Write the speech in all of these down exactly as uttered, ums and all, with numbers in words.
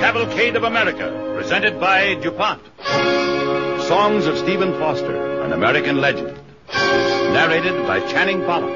Cavalcade of America, presented by DuPont. Songs of Stephen Foster, an American legend. Narrated by Channing Pollock.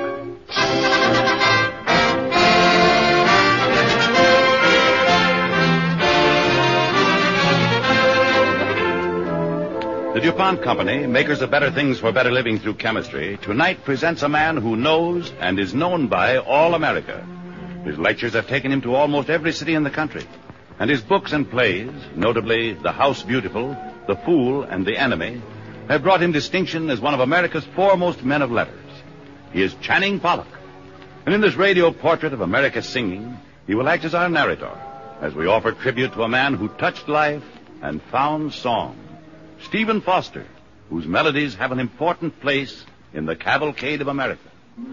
The DuPont Company, makers of better things for better living through chemistry, tonight presents a man who knows and is known by all America. His lectures have taken him to almost every city in the country. And his books and plays, notably The House Beautiful, The Fool, and The Enemy, have brought him distinction as one of America's foremost men of letters. He is Channing Pollock. And in this radio portrait of America singing, he will act as our narrator, as we offer tribute to a man who touched life and found song. Stephen Foster, whose melodies have an important place in the Cavalcade of America.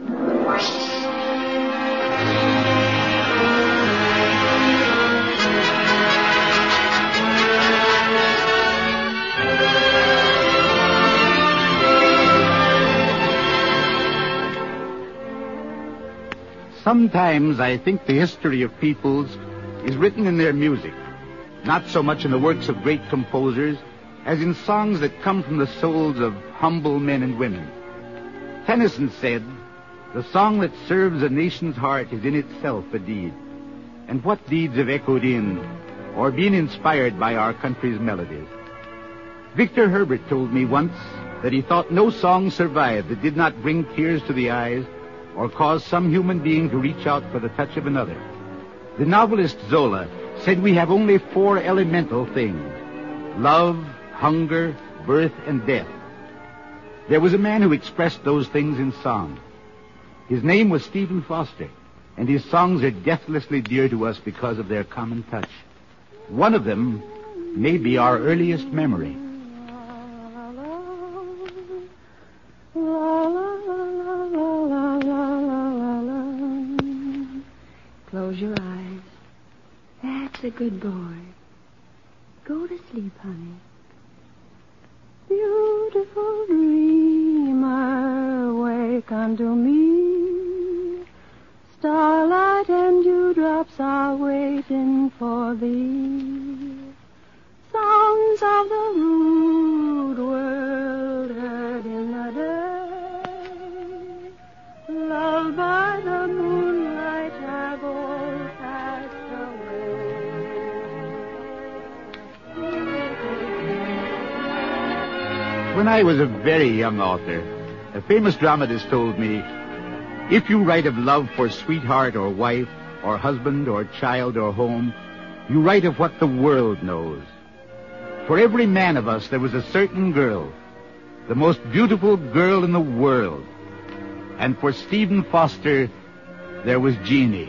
Sometimes I think the history of peoples is written in their music, not so much in the works of great composers as in songs that come from the souls of humble men and women. Tennyson said, "The song that serves a nation's heart is in itself a deed." And what deeds have echoed in or been inspired by our country's melodies? Victor Herbert told me once that he thought no song survived that did not bring tears to the eyes or cause some human being to reach out for the touch of another. The novelist Zola said we have only four elemental things: love, hunger, birth, and death. There was a man who expressed those things in song. His name was Stephen Foster, and his songs are deathlessly dear to us because of their common touch. One of them may be our earliest memory. Close your eyes. That's a good boy. Go to sleep, honey. Beautiful dreamer, wake unto me. Starlight and dewdrops are waiting for thee. Songs of the rude world heard in the day. Loved by the moonlight have all passed away. When I was a very young author, a famous dramatist told me, if you write of love for sweetheart or wife or husband or child or home, you write of what the world knows. For every man of us, there was a certain girl, the most beautiful girl in the world. And for Stephen Foster, there was Jeannie.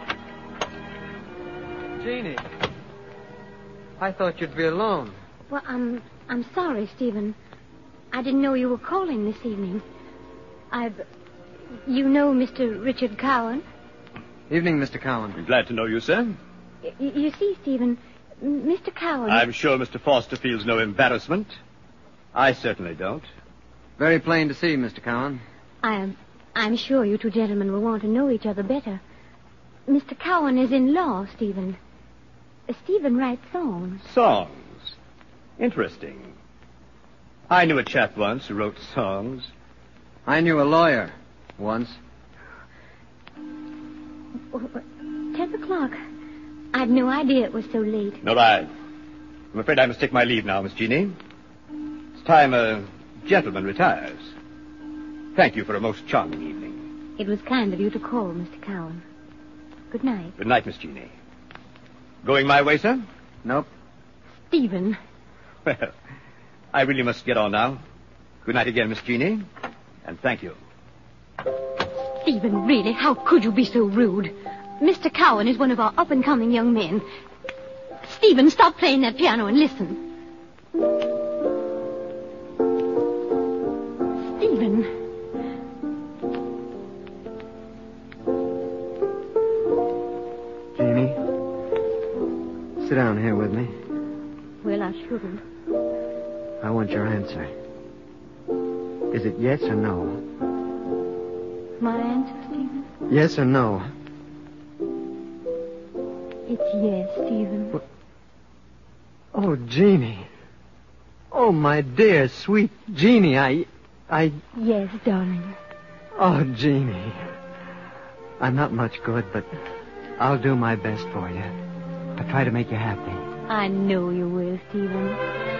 Jeannie, I thought you'd be alone. Well, I'm, I'm sorry, Stephen. I didn't know you were calling this evening. I've... You know Mister Richard Cowan? Evening, Mister Cowan. I'm glad to know you, sir. Y- you see, Stephen, Mister Cowan... I'm sure Mister Foster feels no embarrassment. I certainly don't. Very plain to see, Mister Cowan. I'm, I'm sure you two gentlemen will want to know each other better. Mister Cowan is in law, Stephen. Uh, Stephen writes songs. Songs? Interesting. I knew a chap once who wrote songs. I knew a lawyer once. Oh, ten o'clock. I'd no idea it was so late. Nor I. I'm afraid I must take my leave now, Miss Jeannie. It's time a gentleman retires. Thank you for a most charming evening. It was kind of you to call, Mister Cowan. Good night. Good night, Miss Jeannie. Going my way, sir? Nope. Stephen. Well, I really must get on now. Good night again, Miss Jeannie. And thank you. Stephen, really, how could you be so rude? Mister Cowan is one of our up-and-coming young men. Stephen, stop playing that piano and listen. Stephen. Jeannie, sit down here with me. Well, I shouldn't. I want your answer. Is it yes or no? My answer, Stephen? Yes or no? It's yes, Stephen. What? Oh, Jeannie. Oh, my dear, sweet Jeannie, I... I... Yes, darling. Oh, Jeannie. I'm not much good, but I'll do my best for you. I'll try to make you happy. I know you will, Stephen.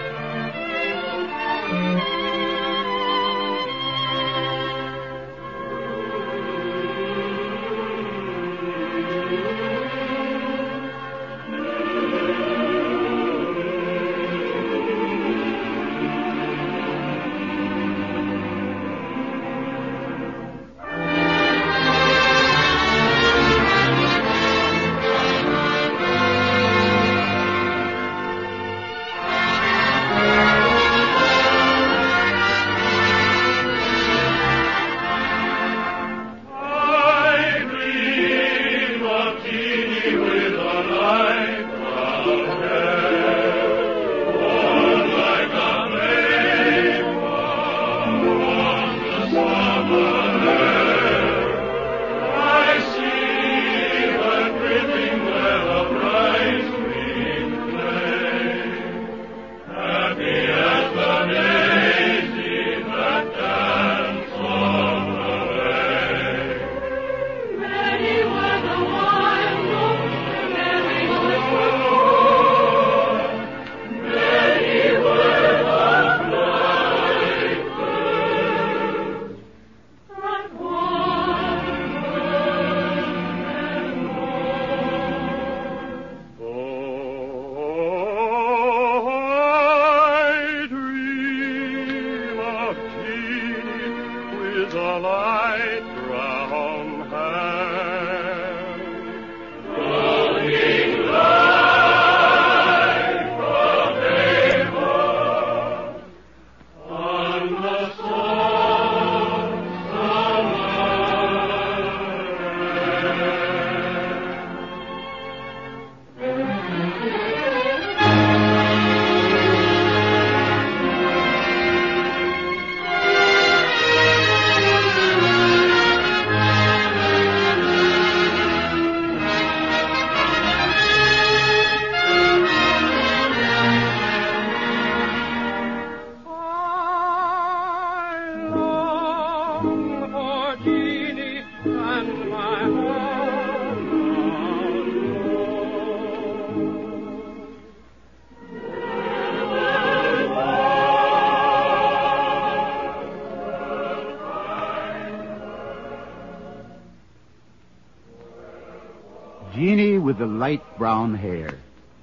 Jeannie with the light brown hair.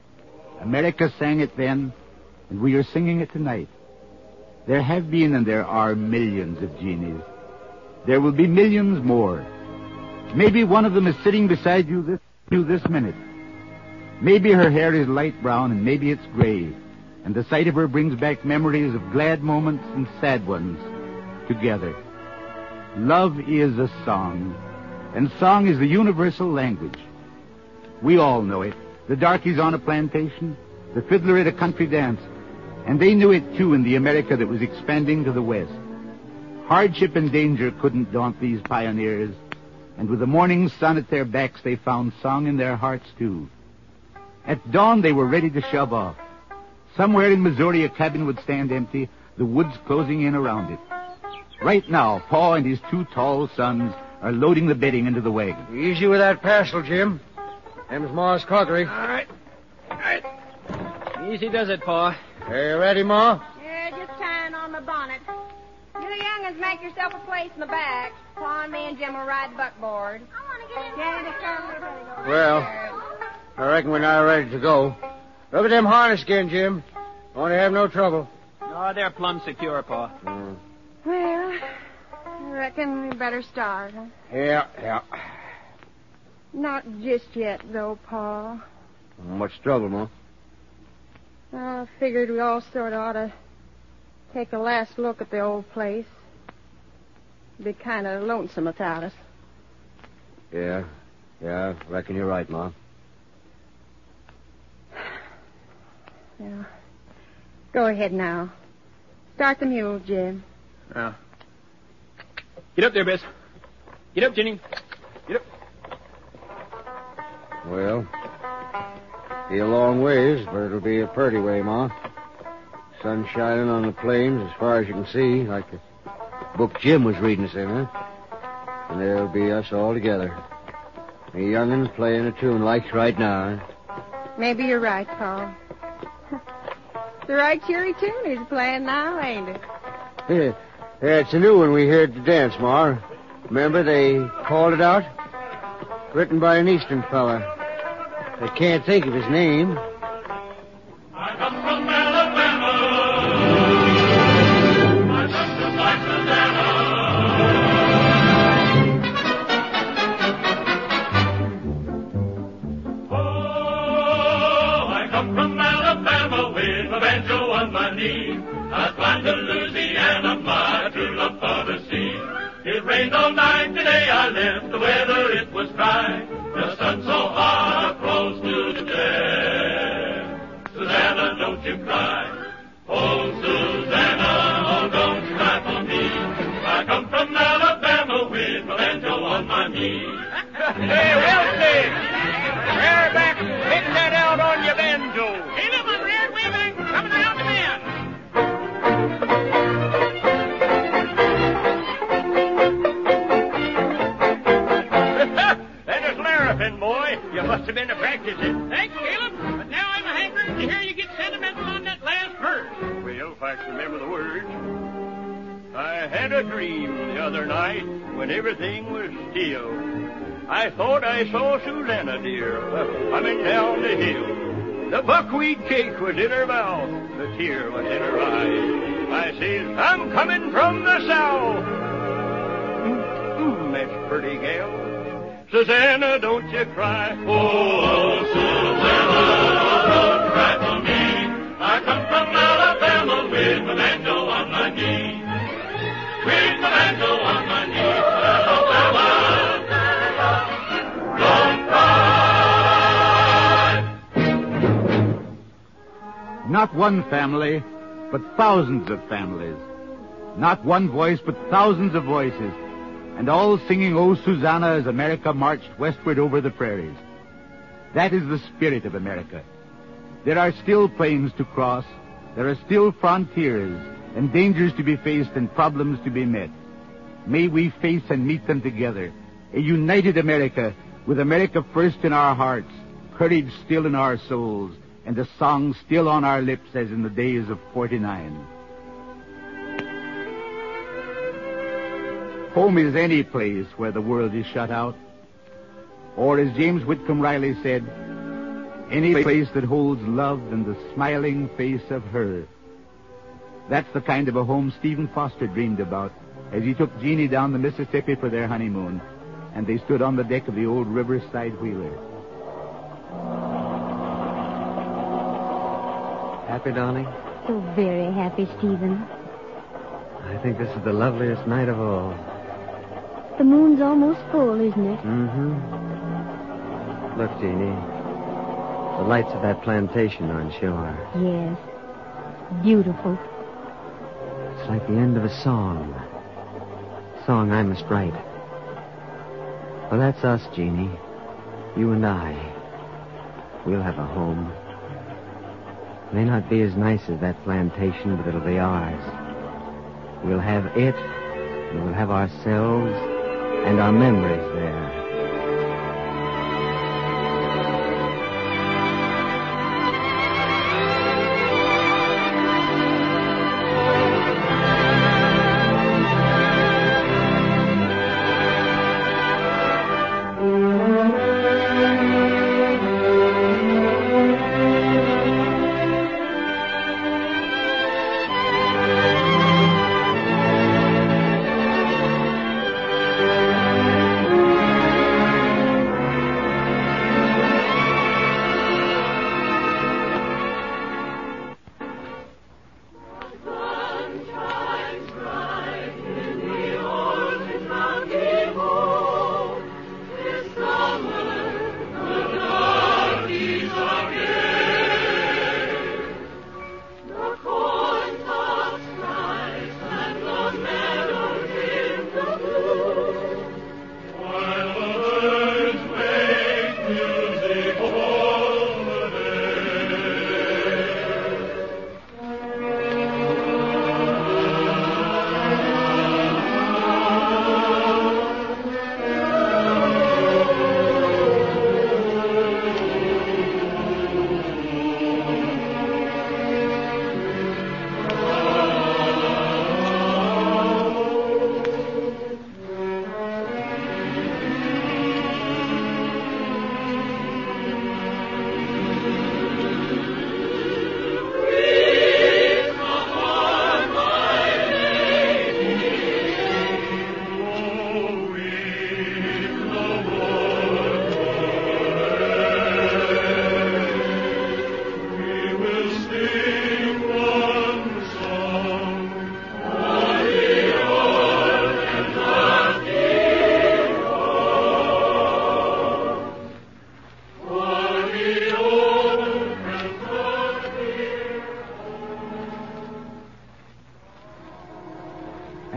America sang it then, and we are singing it tonight. There have been and there are millions of Jeannies. There will be millions more. Maybe one of them is sitting beside you this, you this minute. Maybe her hair is light brown and maybe it's gray, and the sight of her brings back memories of glad moments and sad ones together. Love is a song, and song is the universal language. We all know it. The darkies on a plantation, the fiddler at a country dance, and they knew it too in the America that was expanding to the west. Hardship and danger couldn't daunt these pioneers, and with the morning sun at their backs, they found song in their hearts too. At dawn, they were ready to shove off. Somewhere in Missouri, a cabin would stand empty, the woods closing in around it. Right now, Pa and his two tall sons are loading the bedding into the wagon. Easy with that parcel, Jim. Them's Ma's crockery. All right. All right. Easy does it, Pa. Are you ready, Ma? Yeah, just tying on my bonnet. You young'uns make yourself a place in the back. Pa and me and Jim will ride buckboard. I want to get in. Yeah, they come. Well, I reckon we're now ready to go. Look at them harness again, Jim. Won't have no trouble. Oh, they're plumb secure, Pa. Mm. Well, I reckon we better start, huh? Yeah, yeah. Not just yet, though, Pa. What's the trouble, Ma? I figured we all sort of ought to take a last look at the old place. Be kind of lonesome without us. Yeah, yeah, I reckon you're right, Ma. Yeah. Go ahead now. Start the mule, Jim. Yeah. Get up there, Bess. Get up, Jenny. Get up. Well, Be a long ways, but it'll be a purty way, Ma. Sun shining on the plains as far as you can see, like the book Jim was reading us in, huh? And there'll be us all together. A young'un playing a tune like right now, huh? Maybe you're right, Paul. It's the right cheery tune he's playing now, ain't it? Yeah, yeah, it's a new one we heard to dance, Ma. Remember they called it out? Written by an Eastern fella. I can't think of his name. I come from Alabama. I come from like Susanna. Oh, I come from Alabama with my banjo on my knee. I climbed to Louisiana, my true love for the sea. It rained all night today, I left the weather, it was dry. The sun so hot, froze to the death. Susanna, don't you cry. Oh, Susanna, oh, don't you cry for me. I come from Alabama with my banjo on my knee. Hey, Wilson! Bareback, pick that out on your banjo. Hey, look, my red waving, coming around the bend. Boy, you must have been a practicing. Thanks, Caleb. But now I'm a hankering to hear you get sentimental on that last verse. Well, if I can remember the words. I had a dream the other night when everything was still. I thought I saw Susanna, dear, coming down the hill. The buckwheat cake was in her mouth, the tear was in her eye. I says, I'm coming from the south. Mm, that's pretty gal. Susanna, don't you cry. Oh, Susanna, don't cry for me. I come from Alabama with my banjo on my knee. With my banjo on my knee. Alabama, don't cry. Not one family, but thousands of families. Not one voice, but thousands of voices. And all singing "Oh, Susanna" as America marched westward over the prairies. That is the spirit of America. There are still plains to cross. There are still frontiers and dangers to be faced and problems to be met. May we face and meet them together. A united America with America first in our hearts, courage still in our souls, and a song still on our lips as in the days of forty-nine. Home is any place where the world is shut out. Or, as James Whitcomb Riley said, any place that holds love and the smiling face of her. That's the kind of a home Stephen Foster dreamed about as he took Jeannie down the Mississippi for their honeymoon, and they stood on the deck of the old Riverside wheeler. Happy, darling? So very happy, Stephen. I think this is the loveliest night of all. The moon's almost full, isn't it? Mm-hmm. Look, Jeannie. The lights of that plantation on shore. Yes. Beautiful. It's like the end of a song. A song I must write. Well, that's us, Jeannie. You and I. We'll have a home. May not be as nice as that plantation, but it'll be ours. We'll have it, and we'll have ourselves and our memories there.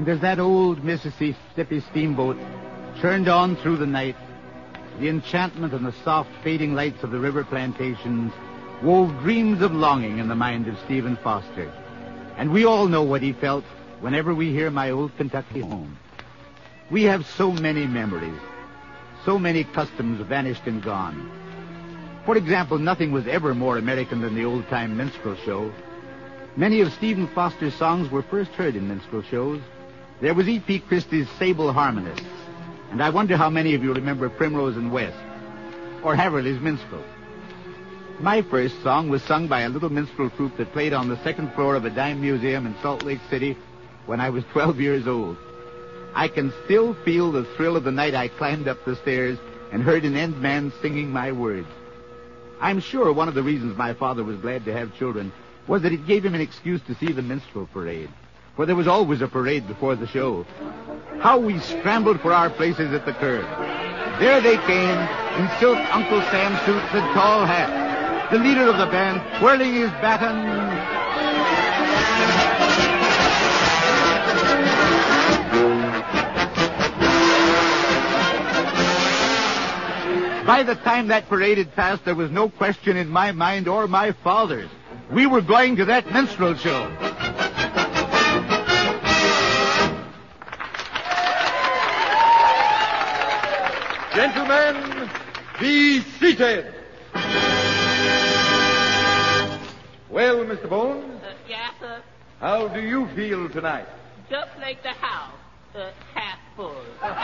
And as that old Mississippi steamboat churned on through the night, the enchantment and the soft fading lights of the river plantations wove dreams of longing in the mind of Stephen Foster. And we all know what he felt whenever we hear My Old Kentucky Home. We have so many memories, so many customs vanished and gone. For example, nothing was ever more American than the old-time minstrel show. Many of Stephen Foster's songs were first heard in minstrel shows. There was E P Christie's Sable Harmonists, and I wonder how many of you remember Primrose and West, or Haverly's Minstrel. My first song was sung by a little minstrel troupe that played on the second floor of a dime museum in Salt Lake City when I was twelve years old. I can still feel the thrill of the night I climbed up the stairs and heard an end man singing my words. I'm sure one of the reasons my father was glad to have children was that it gave him an excuse to see the minstrel parade, for there was always a parade before the show. How we scrambled for our places at the curb. There they came, in silk Uncle Sam suits and tall hats. The leader of the band, whirling his baton. By the time that parade had passed, there was no question in my mind or my father's. We were going to that minstrel show. Gentlemen, be seated. Well, Mister Bones? Uh, yes, sir. How do you feel tonight? Just like the house, uh, half full.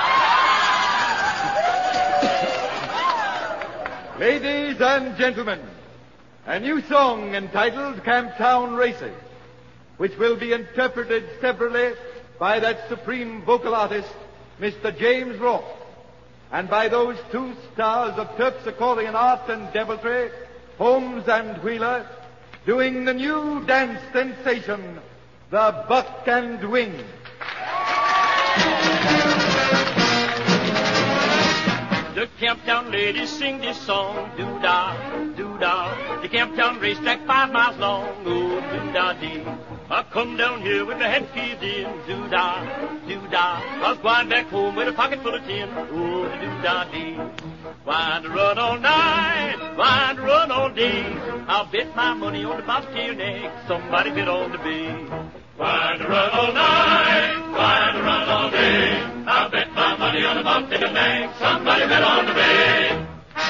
Ladies and gentlemen, a new song entitled Camptown Races, which will be interpreted severally by that supreme vocal artist, Mister James Ross, and by those two stars of Turp's accordion art and deviltry, Holmes and Wheeler, doing the new dance sensation, the Buck and Wing. The Camptown ladies sing this song, doo-dah, doo-dah. The Camptown racetrack five miles long, oh, doo-dah-dee. I come down here with my head keys in, doo-dah, doo-dah. I was going back home with a pocket full of tin, oh, doo-dah-dee. Why to run all night, why to run all day? I'll bet my money on the bobtail neck, somebody bet on the bay. Why to run all night, why to run all day? I'll bet my money on the bobtail neck, somebody bet on the bay.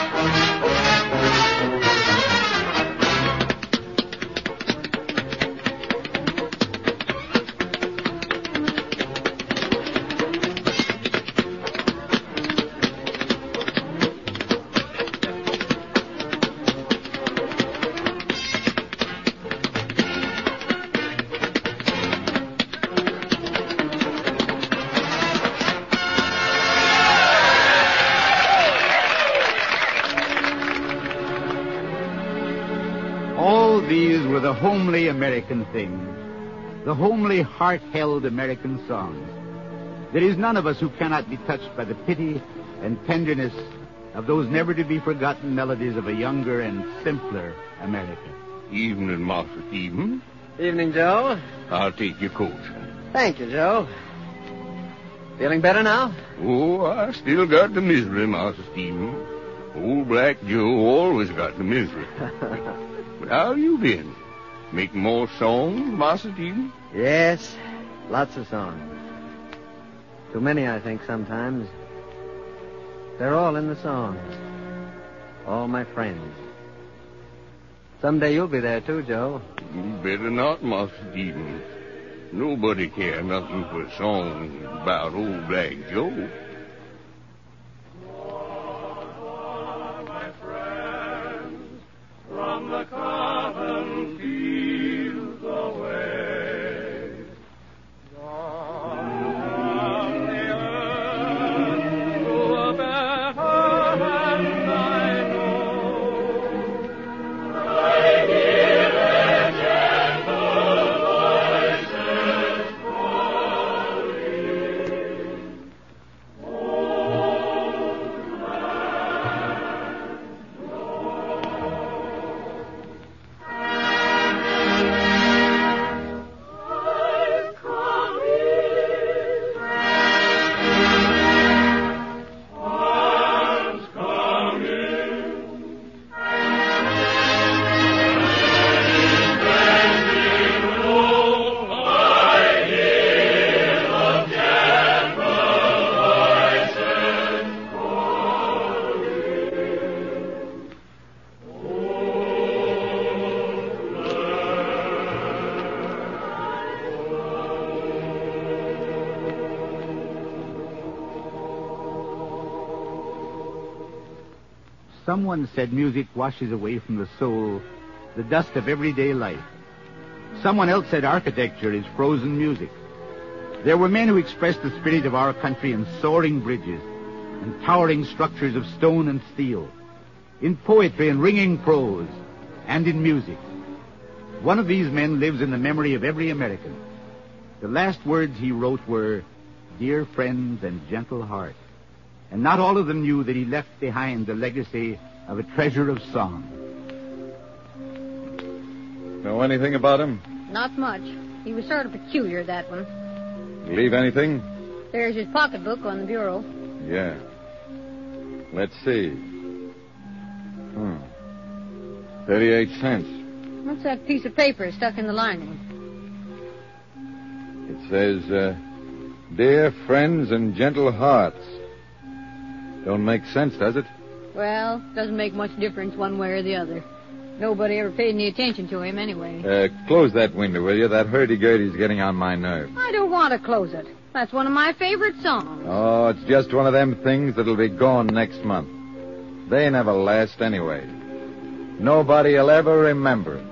The homely American things, the homely heart-held American songs. There is none of us who cannot be touched by the pity and tenderness of those never-to-be-forgotten melodies of a younger and simpler America. Evening, Master Stephen. Evening, Joe. I'll take your coat. Thank you, Joe. Feeling better now? Oh, I still got the misery, Master Stephen. Old Black Joe always got the misery. But how you been? Making more songs, Master Stephen? Yes, lots of songs. Too many, I think, sometimes. They're all in the songs. All my friends. Someday you'll be there, too, Joe. You better not, Master Stephen. Nobody care nothing for songs about old Black Joe. From the cotton fields away, on the earth to a better land I know. I hear their gentle voices calling. Someone said music washes away from the soul the dust of everyday life. Someone else said architecture is frozen music. There were men who expressed the spirit of our country in soaring bridges and towering structures of stone and steel, in poetry and ringing prose, and in music. One of these men lives in the memory of every American. The last words he wrote were, "Dear friends and gentle heart." And not all of them knew that he left behind the legacy of a treasure of song. Know anything about him? Not much. He was sort of peculiar, that one. Leave anything? There's his pocketbook on the bureau. Yeah. Let's see. Hmm. Thirty-eight cents. What's that piece of paper stuck in the lining? It says, uh, "Dear friends and gentle hearts." Don't make sense, does it? Well, doesn't make much difference one way or the other. Nobody ever paid any attention to him anyway. Uh, close that window, will you? That hurdy-gurdy's getting on my nerves. I don't want to close it. That's one of my favorite songs. Oh, it's just one of them things that'll be gone next month. They never last anyway. Nobody'll ever remember it.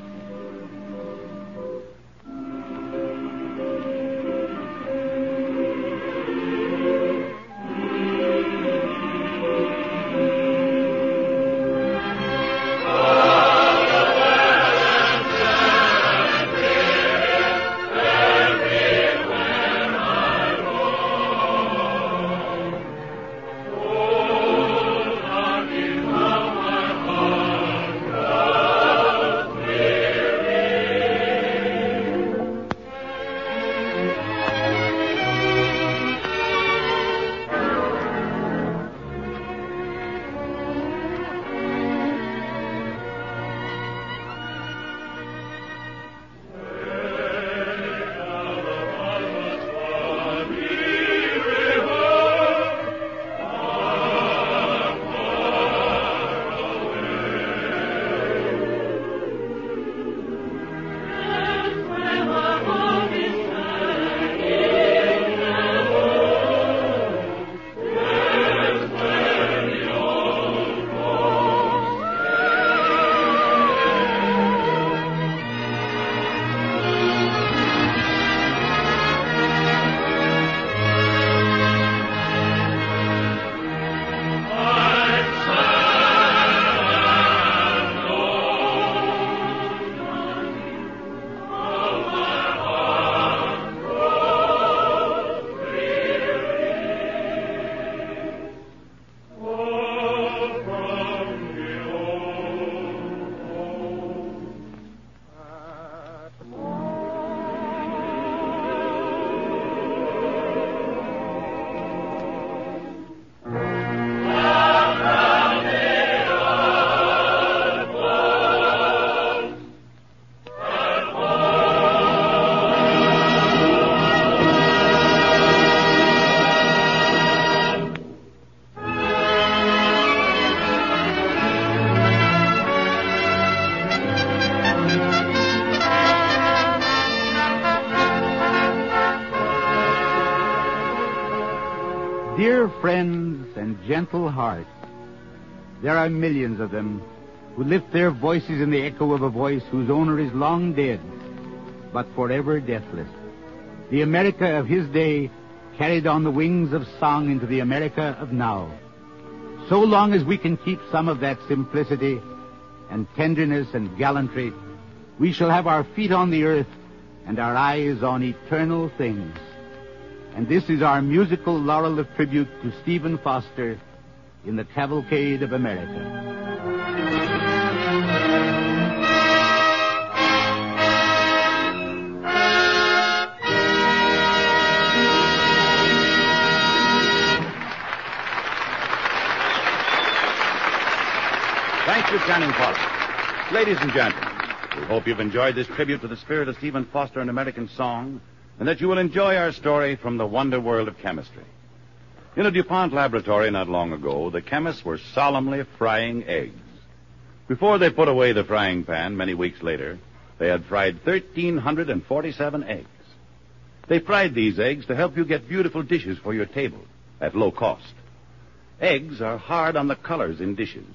Dear friends and gentle hearts, there are millions of them who lift their voices in the echo of a voice whose owner is long dead, but forever deathless. The America of his day carried on the wings of song into the America of now. So long as we can keep some of that simplicity and tenderness and gallantry, we shall have our feet on the earth and our eyes on eternal things. And this is our musical laurel of tribute to Stephen Foster in the Cavalcade of America. Thank you, Channing Pollock. Ladies and gentlemen, we hope you've enjoyed this tribute to the spirit of Stephen Foster in American song, and that you will enjoy our story from the wonder world of chemistry. In a DuPont laboratory not long ago, the chemists were solemnly frying eggs. Before they put away the frying pan many weeks later, they had fried one thousand three hundred forty-seven eggs. They fried these eggs to help you get beautiful dishes for your table at low cost. Eggs are hard on the colors in dishes,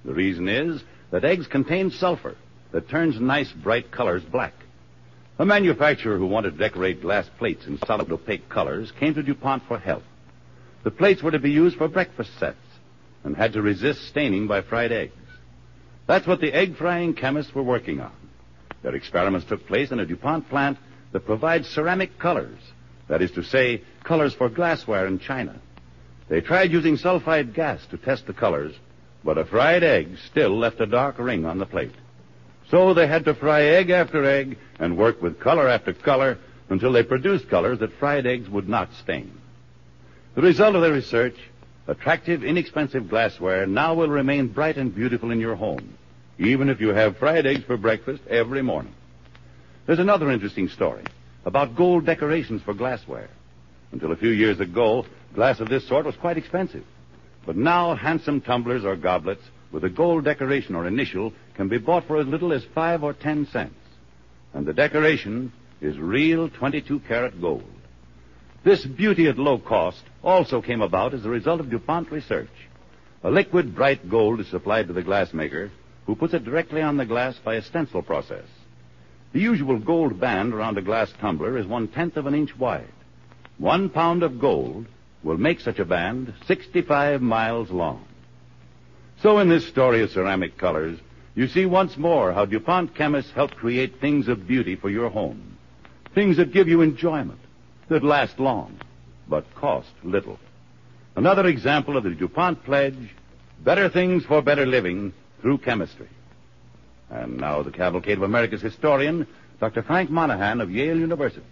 The reason is that eggs contain sulfur that turns nice, bright colors black. A manufacturer who wanted to decorate glass plates in solid opaque colors came to DuPont for help. The plates were to be used for breakfast sets and had to resist staining by fried eggs. That's what the egg-frying chemists were working on. Their experiments took place in a DuPont plant that provides ceramic colors, that is to say, colors for glassware and china. They tried using sulfide gas to test the colors, but a fried egg still left a dark ring on the plate. So they had to fry egg after egg and work with color after color until they produced colors that fried eggs would not stain. The result of their research, attractive, inexpensive glassware now will remain bright and beautiful in your home, even if you have fried eggs for breakfast every morning. There's another interesting story about gold decorations for glassware. Until a few years ago, glass of this sort was quite expensive. But now handsome tumblers or goblets with a gold decoration or initial can be bought for as little as five or ten cents. And the decoration is real twenty-two karat gold. This beauty at low cost also came about as a result of DuPont research. A liquid bright gold is supplied to the glassmaker, who puts it directly on the glass by a stencil process. The usual gold band around a glass tumbler is one-tenth of an inch wide. One pound of gold will make such a band sixty-five miles long. So in this story of ceramic colors, you see once more how DuPont chemists help create things of beauty for your home. Things that give you enjoyment, that last long, but cost little. Another example of the DuPont pledge, better things for better living through chemistry. And now the cavalcade of America's historian, Doctor Frank Monahan of Yale University.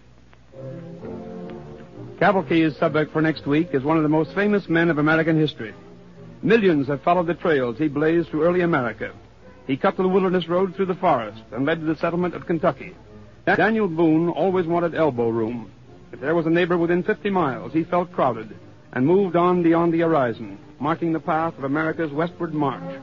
Cavalcade's subject for next week is one of the most famous men of American history. Millions have followed the trails he blazed through early America. He cut the wilderness road through the forest and led to the settlement of Kentucky. Daniel Boone always wanted elbow room. If there was a neighbor within fifty miles, he felt crowded and moved on beyond the horizon, marking the path of America's westward march.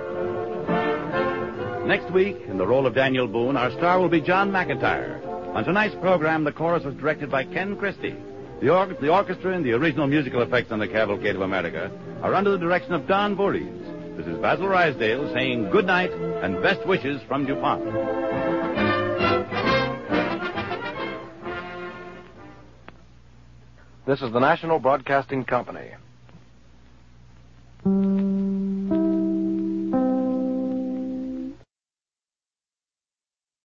Next week, in the role of Daniel Boone, our star will be John McIntyre. On tonight's program, the chorus was directed by Ken Christie. The, or- the orchestra and the original musical effects on the Cavalcade of America are under the direction of Don Voorhees. This is Basil Rysdale saying good night and best wishes from DuPont. This is the National Broadcasting Company.